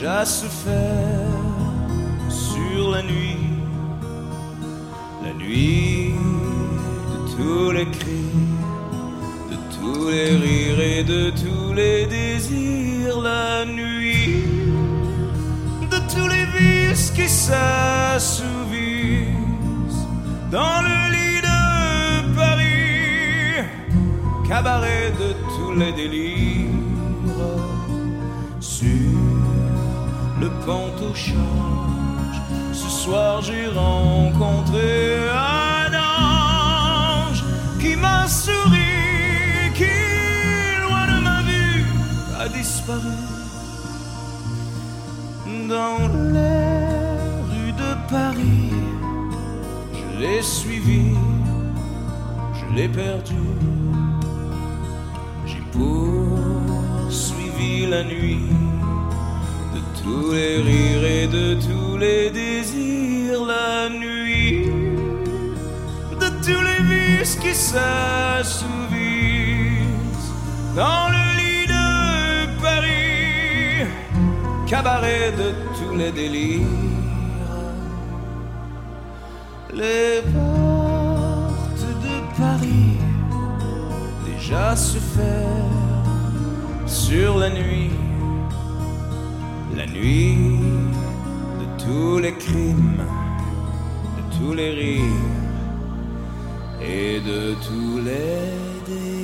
déjà se faire sur la nuit de tous les cris, de tous les rires et de tous les désirs, la nuit de tous les vices qui s'assouvissent dans le lit de Paris, cabaret de tous les délires, sur le pont au change. Ce soir j'ai rencontré un ange qui m'a souri, qui loin de ma vue a disparu. Dans les rues de Paris, je l'ai suivi, je l'ai perdu. J'ai poursuivi la nuit de tous les rires et de tous les désirs, la nuit de tous les vices qui s'assouvissent dans le lit de Paris, cabaret de tous les délires. Les portes de Paris déjà se ferment sur la nuit de tous les crimes, de tous les rires et de tous les délires.